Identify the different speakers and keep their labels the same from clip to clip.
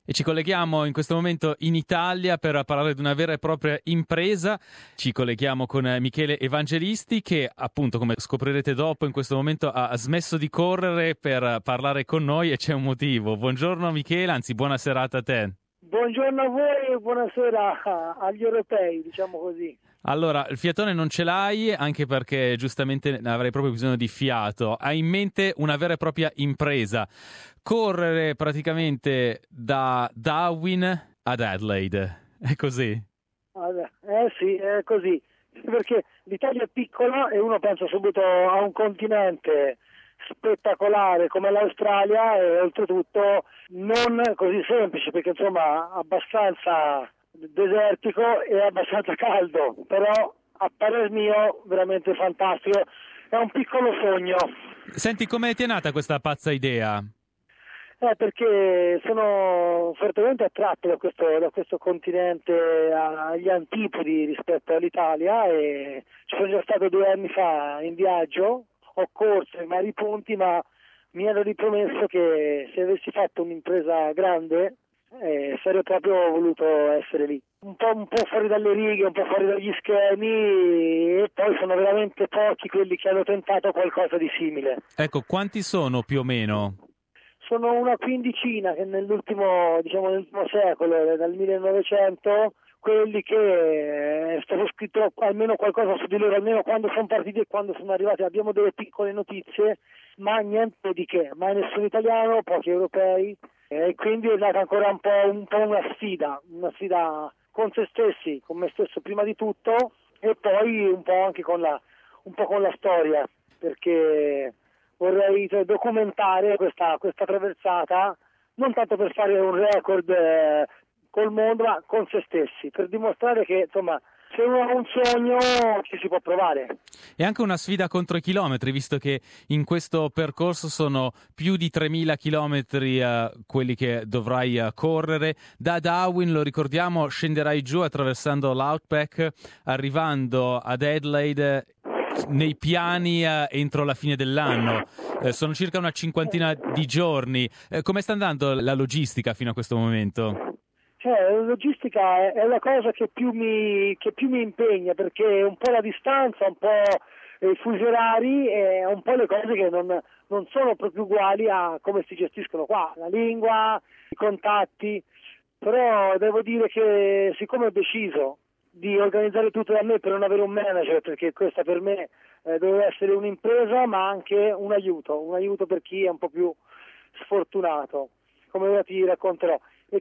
Speaker 1: E ci colleghiamo in questo momento in Italia per parlare di una vera e propria impresa. Ci colleghiamo con Michele Evangelisti che, appunto, come scoprirete dopo, in questo momento ha smesso di correre per parlare con noi e c'è un motivo. Buongiorno Michele, anzi buona serata a te.
Speaker 2: Buongiorno a voi e buonasera agli europei, diciamo così.
Speaker 1: Allora, il fiatone non ce l'hai, anche perché giustamente avrei proprio bisogno di fiato. Hai in mente una vera e propria impresa. Correre praticamente da Darwin ad Adelaide. È così?
Speaker 2: Sì, è così. Perché l'Italia è piccola e uno pensa subito a un continente spettacolare come l'Australia e oltretutto non così semplice, perché insomma abbastanza desertico e abbastanza caldo, però a parer mio veramente fantastico, è un piccolo sogno.
Speaker 1: Senti, come ti è nata questa pazza idea?
Speaker 2: Perché sono fortemente attratto da questo continente agli antipodi rispetto all'Italia e ci sono già stato 2 anni fa in viaggio, ho corso in vari punti, ma mi ero ripromesso che se avessi fatto un'impresa grande sarei proprio voluto essere lì. Un po' fuori dalle righe, un po' fuori dagli schemi e poi sono veramente pochi quelli che hanno tentato qualcosa di simile.
Speaker 1: Ecco, quanti sono più o meno?
Speaker 2: Sono una quindicina che nell'ultimo secolo, dal 1900, quelli che è stato scritto almeno qualcosa su di loro, almeno quando sono partiti e quando sono arrivati. Abbiamo delle piccole notizie, ma niente di che, mai nessun italiano, pochi europei, e quindi è nata ancora un po' una sfida con se stessi, con me stesso prima di tutto, e poi un po' anche con la storia, perché vorrei documentare questa traversata, non tanto per fare un record col mondo, ma con se stessi, per dimostrare che insomma se uno ha un sogno ci si può provare.
Speaker 1: È anche una sfida contro i chilometri, visto che in questo percorso sono più di 3.000 chilometri quelli che dovrai correre. Da Darwin, lo ricordiamo, scenderai giù attraversando l'Outback, arrivando ad Adelaide nei piani entro la fine dell'anno. Sono circa una cinquantina di giorni. Come sta andando la logistica fino a questo momento?
Speaker 2: La logistica è la cosa che più mi impegna, perché un po' la distanza, un po' i fusi orari e un po' le cose che non sono proprio uguali a come si gestiscono qua, la lingua, i contatti, però devo dire che siccome ho deciso di organizzare tutto da me per non avere un manager, perché questa per me doveva essere un'impresa ma anche un aiuto per chi è un po' più sfortunato, come ora ti racconterò. E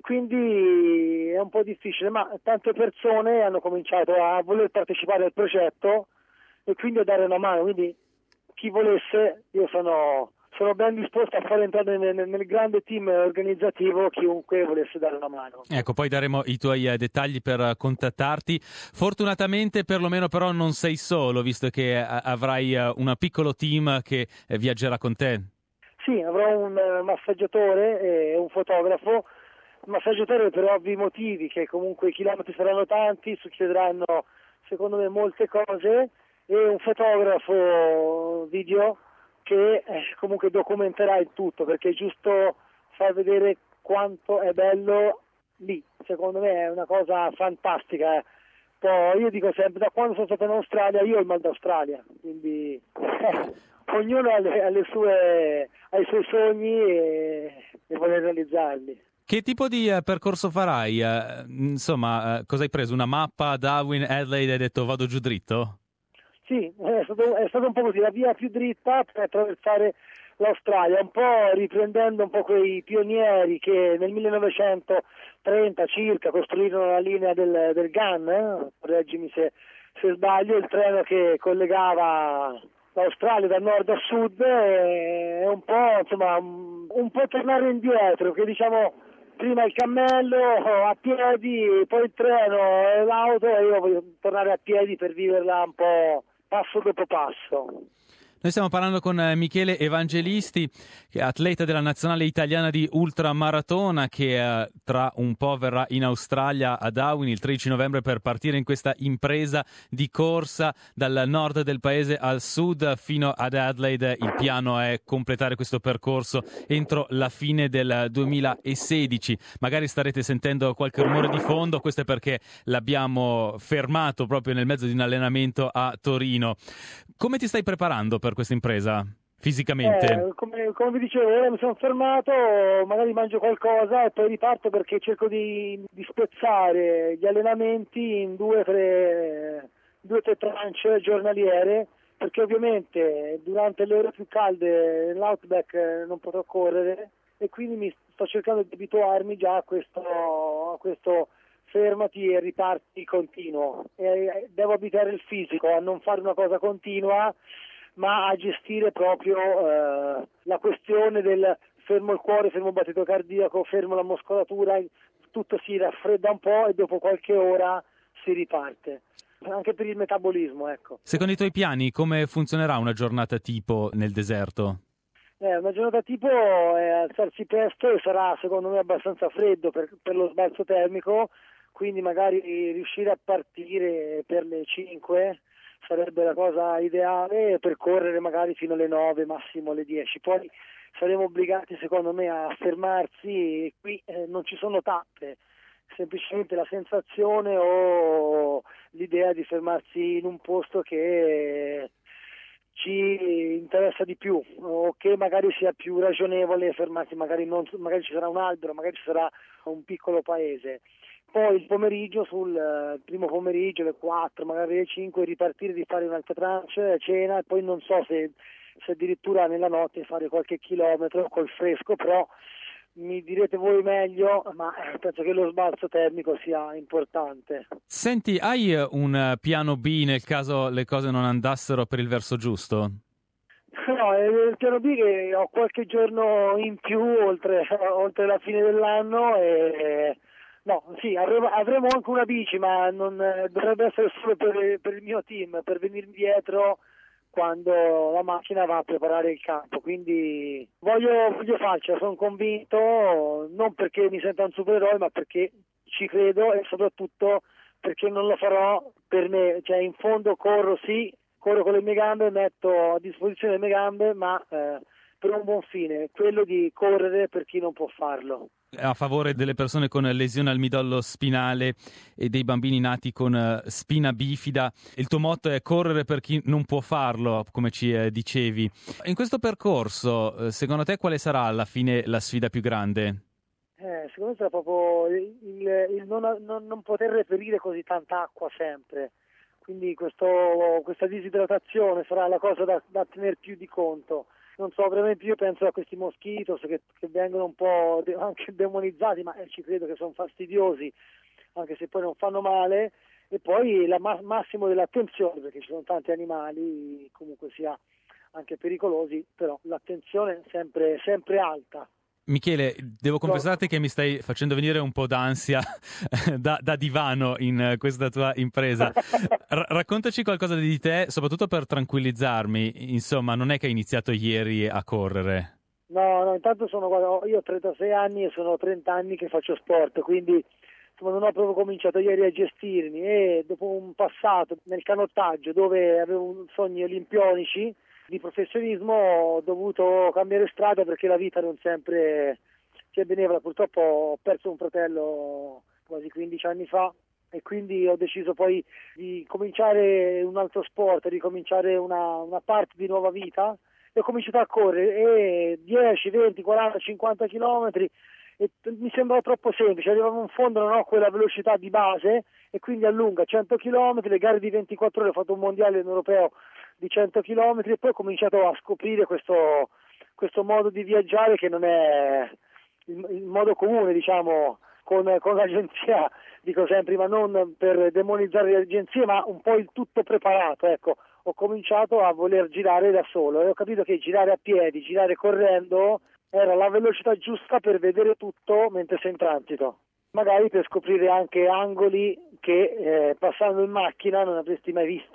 Speaker 2: quindi è un po' difficile, ma tante persone hanno cominciato a voler partecipare al progetto e quindi a dare una mano, quindi chi volesse, io sono ben disposto a far entrare nel grande team organizzativo chiunque volesse dare una mano.
Speaker 1: Ecco, poi daremo i tuoi dettagli per contattarti. Fortunatamente perlomeno però non sei solo, visto che avrai un piccolo team che viaggerà con te.
Speaker 2: Sì, avrò un massaggiatore e un fotografo. Il massaggiatore per ovvi motivi, che comunque i chilometri saranno tanti, succederanno secondo me molte cose, e un fotografo video che comunque documenterà il tutto, perché è giusto far vedere quanto è bello lì. Secondo me è una cosa fantastica. Poi io dico sempre, da quando sono stato in Australia, io ho il mal d'Australia, quindi ognuno ha i suoi sogni e vuole realizzarli.
Speaker 1: Che tipo di percorso farai? Cosa hai preso? Una mappa, Darwin, Adelaide, e hai detto vado giù dritto?
Speaker 2: Sì, è stato un po' così, la via più dritta per attraversare l'Australia, un po' riprendendo un po' quei pionieri che nel 1930 circa costruirono la linea del GAN, correggimi se sbaglio, il treno che collegava l'Australia da nord a sud, e un po' insomma un po' tornare indietro, che diciamo prima il cammello a piedi, poi il treno e l'auto, e io voglio tornare a piedi per viverla un po' passo dopo passo.
Speaker 1: Noi stiamo parlando con Michele Evangelisti, che è atleta della nazionale italiana di ultramaratona, che tra un po' verrà in Australia a Darwin il 13 novembre per partire in questa impresa di corsa dal nord del paese al sud fino ad Adelaide. Il piano è completare questo percorso entro la fine del 2016. Magari starete sentendo qualche rumore di fondo, questo è perché l'abbiamo fermato proprio nel mezzo di un allenamento a Torino. Come ti stai preparando per questa impresa fisicamente?
Speaker 2: Come vi dicevo, ora mi sono fermato, magari mangio qualcosa e poi riparto perché cerco di spezzare gli allenamenti in due o tre tranche giornaliere, perché ovviamente durante le ore più calde nell'outback non potrò correre e quindi mi sto cercando di abituarmi già a questo fermati e riparti continuo. Devo abituare il fisico a non fare una cosa continua, ma a gestire proprio la questione del fermo il cuore, fermo il battito cardiaco, fermo la muscolatura, tutto si raffredda un po' e dopo qualche ora si riparte. Anche per il metabolismo, ecco.
Speaker 1: Secondo i tuoi piani, come funzionerà una giornata tipo nel deserto?
Speaker 2: Una giornata tipo è alzarsi presto e sarà secondo me abbastanza freddo per lo sbalzo termico, quindi magari riuscire a partire per le 5 sarebbe la cosa ideale, per correre magari fino alle 9, massimo alle 10. Poi saremo obbligati secondo me a fermarsi e qui non ci sono tappe, semplicemente la sensazione o l'idea di fermarsi in un posto che ci interessa di più o che magari sia più ragionevole fermarsi, magari ci sarà un albero, magari ci sarà un piccolo paese. Poi il pomeriggio, sul primo pomeriggio, alle 4, magari alle 5, ripartire di fare un'altra tranche, cena, e poi non so se addirittura nella notte fare qualche chilometro col fresco, però mi direte voi meglio, ma penso che lo sbalzo termico sia importante.
Speaker 1: Senti, hai un piano B nel caso le cose non andassero per il verso giusto?
Speaker 2: No, il piano B che ho qualche giorno in più oltre la fine dell'anno e no, sì, avremo anche una bici, ma non dovrebbe essere solo per il mio team, per venirmi dietro quando la macchina va a preparare il campo, quindi voglio farcela, sono convinto, non perché mi senta un supereroe, ma perché ci credo e soprattutto perché non lo farò per me, cioè in fondo corro con le mie gambe, metto a disposizione le mie gambe, ma per un buon fine, quello di correre per chi non può farlo.
Speaker 1: A favore delle persone con lesione al midollo spinale e dei bambini nati con spina bifida. Il tuo motto è correre per chi non può farlo, come ci dicevi. In questo percorso, secondo te quale sarà alla fine la sfida più grande?
Speaker 2: Secondo me sarà proprio il non poter reperire così tanta acqua sempre. Quindi questa disidratazione sarà la cosa da tenere più di conto. Non so, veramente io penso a questi moschitos che vengono un po' anche demonizzati, ma ci credo che sono fastidiosi, anche se poi non fanno male, e poi il massimo dell'attenzione, perché ci sono tanti animali, comunque sia anche pericolosi, però l'attenzione è sempre alta.
Speaker 1: Michele, devo confessarti che mi stai facendo venire un po' d'ansia da divano in questa tua impresa. Raccontaci qualcosa di te, soprattutto per tranquillizzarmi. Insomma, non è che hai iniziato ieri a correre.
Speaker 2: No, intanto io ho 36 anni e sono 30 anni che faccio sport, quindi insomma, non ho proprio cominciato ieri a gestirmi e dopo un passato nel canottaggio dove avevo sogni olimpionici di professionismo ho dovuto cambiare strada perché la vita non sempre ci avveniva. Purtroppo ho perso un fratello quasi 15 anni fa e quindi ho deciso poi di cominciare un altro sport, di cominciare una parte di nuova vita e ho cominciato a correre e 10, 20, 40, 50 chilometri e mi sembrava troppo semplice, arrivavo in fondo, non ho quella velocità di base e quindi allunga 100 chilometri, le gare di 24 ore, ho fatto un mondiale europeo di 100 chilometri e poi ho cominciato a scoprire questo modo di viaggiare che non è il modo comune, diciamo, con l'agenzia, dico sempre, ma non per demonizzare le agenzie, ma un po' il tutto preparato, ecco. Ho cominciato a voler girare da solo e ho capito che girare a piedi, girare correndo era la velocità giusta per vedere tutto mentre sei in transito, magari per scoprire anche angoli che passando in macchina non avresti mai visto.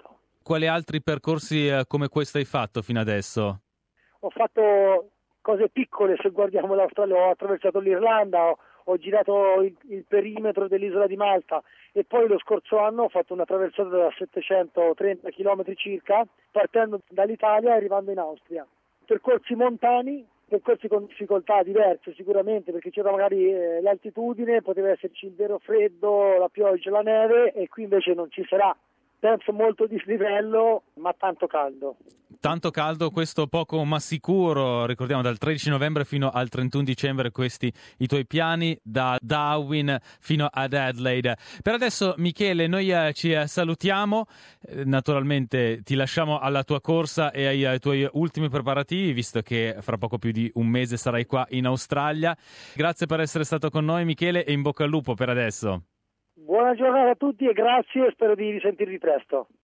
Speaker 1: quali altri percorsi come questo hai fatto fino adesso?
Speaker 2: Ho fatto cose piccole, se guardiamo l'Australia, ho attraversato l'Irlanda, ho girato il perimetro dell'isola di Malta e poi lo scorso anno ho fatto una traversata da 730 km circa, partendo dall'Italia e arrivando in Austria. Percorsi montani, percorsi con difficoltà diverse sicuramente, perché c'era magari l'altitudine, poteva esserci il vero freddo, la pioggia, la neve, e qui invece non ci sarà. Penso molto dislivello, ma tanto caldo.
Speaker 1: Tanto caldo, questo poco ma sicuro. Ricordiamo dal 13 novembre fino al 31 dicembre questi i tuoi piani, da Darwin fino ad Adelaide. Per adesso, Michele, noi ci salutiamo, naturalmente ti lasciamo alla tua corsa e ai tuoi ultimi preparativi, visto che fra poco più di un mese sarai qua in Australia. Grazie per essere stato con noi, Michele, e in bocca al lupo per adesso.
Speaker 2: Buona giornata a tutti e grazie, spero di risentirvi presto.